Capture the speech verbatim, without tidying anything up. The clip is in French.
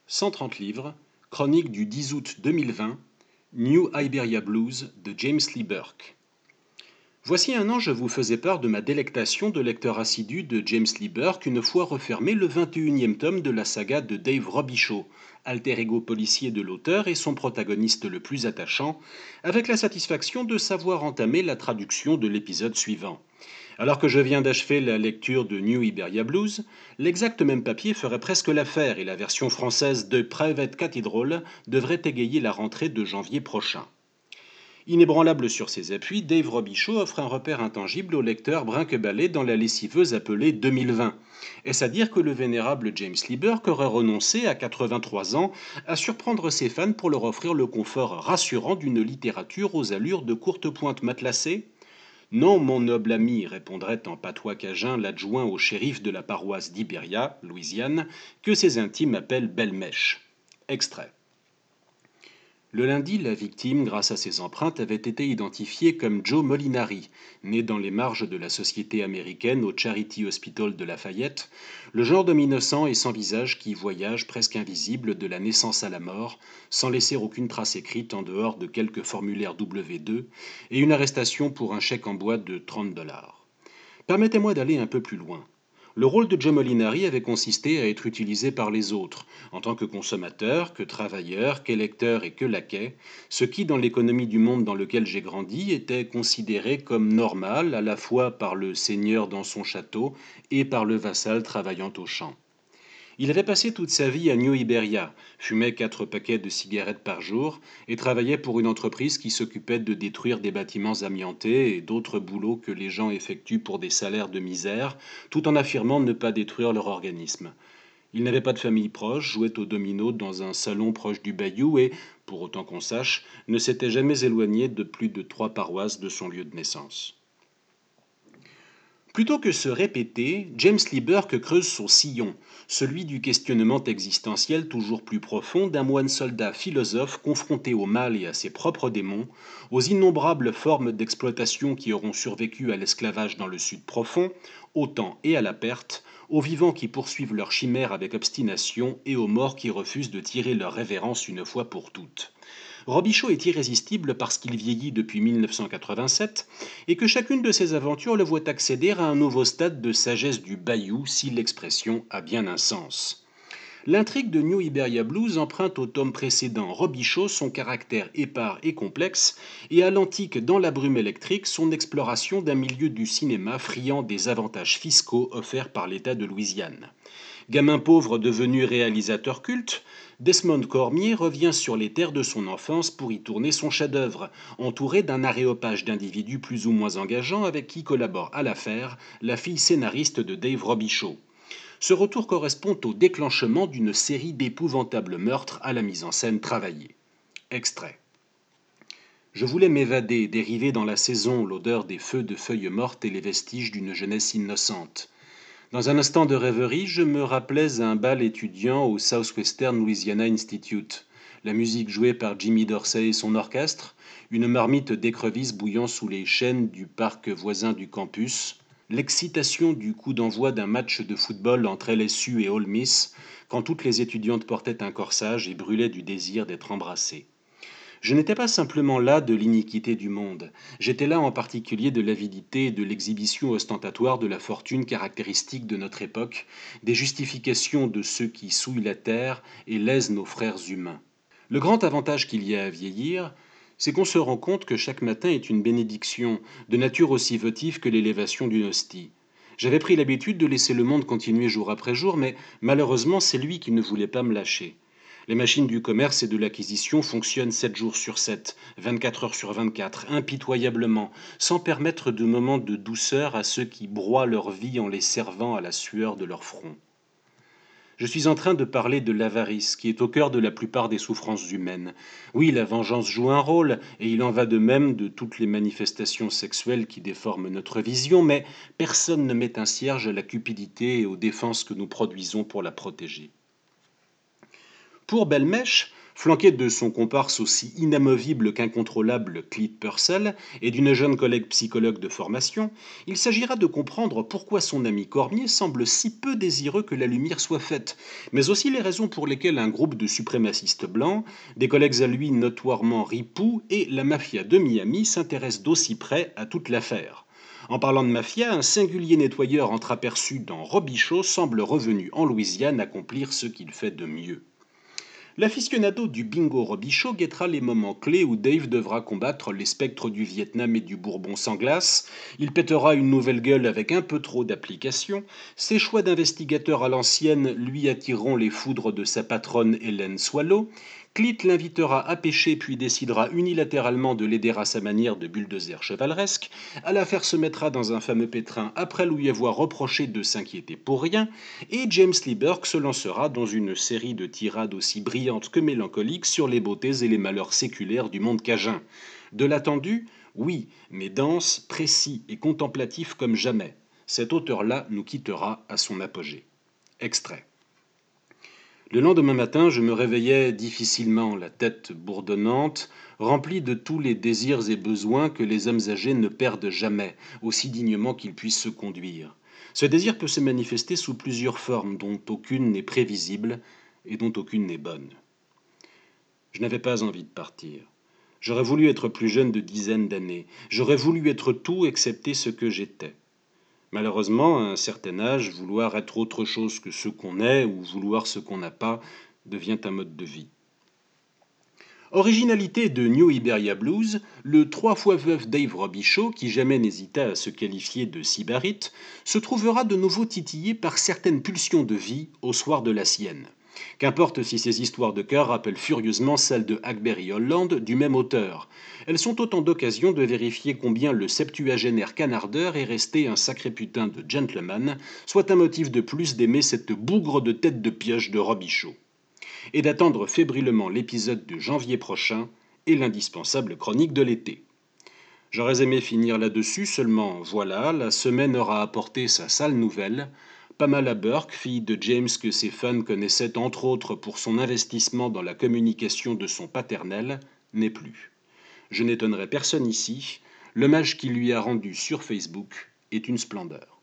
cent trente livres, chronique du dix août deux mille vingt, New Iberia Blues de James Lee Burke. Voici un an, je vous faisais part de ma délectation de lecteur assidu de James Lee Burke une fois refermé le vingt et unième tome de la saga de Dave Robichaud, alter ego policier de l'auteur et son protagoniste le plus attachant, avec la satisfaction de savoir entamer la traduction de l'épisode suivant. Alors que je viens d'achever la lecture de New Iberia Blues, l'exact même papier ferait presque l'affaire et la version française de Private Cathedral devrait égayer la rentrée de janvier prochain. Inébranlable sur ses appuis, Dave Robichaud offre un repère intangible au lecteur brinque-ballé dans la lessiveuse appelée deux mille vingt. Est-ce à dire que le vénérable James Lee Burke aurait renoncé, à quatre-vingt-trois ans, à surprendre ses fans pour leur offrir le confort rassurant d'une littérature aux allures de courte pointe matelassée ? Non, mon noble ami, répondrait en patois cajun l'adjoint au shérif de la paroisse d'Iberia, Louisiane, que ses intimes appellent Belle-Mèche. Extrait. Le lundi, la victime, grâce à ses empreintes, avait été identifiée comme Joe Molinari, né dans les marges de la société américaine au Charity Hospital de Lafayette, le genre d'homme innocent et sans visage qui voyage presque invisible de la naissance à la mort, sans laisser aucune trace écrite en dehors de quelques formulaires W deux et une arrestation pour un chèque en bois de trente dollars. Permettez-moi d'aller un peu plus loin. Le rôle de Joe Molinari avait consisté à être utilisé par les autres, en tant que consommateur, que travailleur, qu'électeur et que laquais, ce qui, dans l'économie du monde dans lequel j'ai grandi, était considéré comme normal à la fois par le seigneur dans son château et par le vassal travaillant au champ. Il avait passé toute sa vie à New Iberia, fumait quatre paquets de cigarettes par jour et travaillait pour une entreprise qui s'occupait de détruire des bâtiments amiantés et d'autres boulots que les gens effectuent pour des salaires de misère, tout en affirmant ne pas détruire leur organisme. Il n'avait pas de famille proche, jouait au domino dans un salon proche du bayou et, pour autant qu'on sache, ne s'était jamais éloigné de plus de trois paroisses de son lieu de naissance. Plutôt que se répéter, James Lee Burke creuse son sillon, celui du questionnement existentiel toujours plus profond d'un moine soldat philosophe confronté au mal et à ses propres démons, aux innombrables formes d'exploitation qui auront survécu à l'esclavage dans le Sud profond, au temps et à la perte, aux vivants qui poursuivent leur chimère avec obstination et aux morts qui refusent de tirer leur révérence une fois pour toutes. Robichaud est irrésistible parce qu'il vieillit depuis mille neuf cent quatre-vingt-sept et que chacune de ses aventures le voit accéder à un nouveau stade de sagesse du bayou si l'expression a bien un sens. L'intrigue de New Iberia Blues emprunte au tome précédent Robichaud son caractère épars et complexe et à l'antique Dans la brume électrique son exploration d'un milieu du cinéma friand des avantages fiscaux offerts par l'État de Louisiane. Gamin pauvre devenu réalisateur culte, Desmond Cormier revient sur les terres de son enfance pour y tourner son chef-d'œuvre, entouré d'un aréopage d'individus plus ou moins engageants avec qui collabore à l'affaire la fille scénariste de Dave Robichaud. Ce retour correspond au déclenchement d'une série d'épouvantables meurtres à la mise en scène travaillée. Extrait. Je voulais m'évader, dériver dans la saison l'odeur des feux de feuilles mortes et les vestiges d'une jeunesse innocente. Dans un instant de rêverie, je me rappelais un bal étudiant au Southwestern Louisiana Institute, la musique jouée par Jimmy Dorsey et son orchestre, une marmite d'écrevisses bouillant sous les chênes du parc voisin du campus, l'excitation du coup d'envoi d'un match de football entre L S U et Ole Miss, quand toutes les étudiantes portaient un corsage et brûlaient du désir d'être embrassées. Je n'étais pas simplement là de l'iniquité du monde, j'étais là en particulier de l'avidité et de l'exhibition ostentatoire de la fortune caractéristique de notre époque, des justifications de ceux qui souillent la terre et lèsent nos frères humains. Le grand avantage qu'il y a à vieillir, c'est qu'on se rend compte que chaque matin est une bénédiction, de nature aussi votive que l'élévation d'une hostie. J'avais pris l'habitude de laisser le monde continuer jour après jour, mais malheureusement c'est lui qui ne voulait pas me lâcher. Les machines du commerce et de l'acquisition fonctionnent sept jours sur sept, vingt-quatre heures sur vingt-quatre, impitoyablement, sans permettre de moments de douceur à ceux qui broient leur vie en les servant à la sueur de leur front. Je suis en train de parler de l'avarice, qui est au cœur de la plupart des souffrances humaines. Oui, la vengeance joue un rôle, et il en va de même de toutes les manifestations sexuelles qui déforment notre vision, mais personne ne met un cierge à la cupidité et aux défenses que nous produisons pour la protéger. Pour Belle-Mèche, Flanqué de son comparse aussi inamovible qu'incontrôlable Cleet Purcell et d'une jeune collègue psychologue de formation, il s'agira de comprendre pourquoi son ami Cormier semble si peu désireux que la lumière soit faite, mais aussi les raisons pour lesquelles un groupe de suprémacistes blancs, des collègues à lui notoirement ripoux et la mafia de Miami s'intéressent d'aussi près à toute l'affaire. En parlant de mafia, un singulier nettoyeur entreaperçu dans Robichaud semble revenu en Louisiane accomplir ce qu'il fait de mieux. L'aficionado du bingo Robichaud guettera les moments clés où Dave devra combattre les spectres du Vietnam et du Bourbon sans glace, il pètera une nouvelle gueule avec un peu trop d'application, ses choix d'investigateur à l'ancienne lui attireront les foudres de sa patronne Hélène Swallow, Cleet l'invitera à pêcher puis décidera unilatéralement de l'aider à sa manière de bulldozer chevaleresque, à l'affaire se mettra dans un fameux pétrin après lui avoir reproché de s'inquiéter pour rien, et James Lee Burke se lancera dans une série de tirades aussi brillantes que mélancoliques sur les beautés et les malheurs séculaires du monde cajun. De l'attendu, oui, mais dense, précis et contemplatif comme jamais. Cet auteur-là nous quittera à son apogée. Extrait. Le lendemain matin, je me réveillais difficilement, la tête bourdonnante, remplie de tous les désirs et besoins que les hommes âgés ne perdent jamais, aussi dignement qu'ils puissent se conduire. Ce désir peut se manifester sous plusieurs formes, dont aucune n'est prévisible et dont aucune n'est bonne. Je n'avais pas envie de partir. J'aurais voulu être plus jeune de dizaines d'années. J'aurais voulu être tout excepté ce que j'étais. Malheureusement, à un certain âge, vouloir être autre chose que ce qu'on est ou vouloir ce qu'on n'a pas devient un mode de vie. Originalité de New Iberia Blues, le trois fois veuf Dave Robichaud, qui jamais n'hésita à se qualifier de sybarite, se trouvera de nouveau titillé par certaines pulsions de vie au soir de la sienne. Qu'importe si ces histoires de cœur rappellent furieusement celles de Hackberry Holland du même auteur. Elles sont autant d'occasions de vérifier combien le septuagénaire canardeur est resté un sacré putain de gentleman, soit un motif de plus d'aimer cette bougre de tête de pioche de Robichaud. Et d'attendre fébrilement l'épisode de janvier prochain et l'indispensable chronique de l'été. J'aurais aimé finir là-dessus, seulement voilà, la semaine aura apporté sa sale nouvelle. Pamela Burke, fille de James que ses fans connaissaient entre autres pour son investissement dans la communication de son paternel, n'est plus. Je n'étonnerai personne ici, l'hommage qu'il lui a rendu sur Facebook est une splendeur.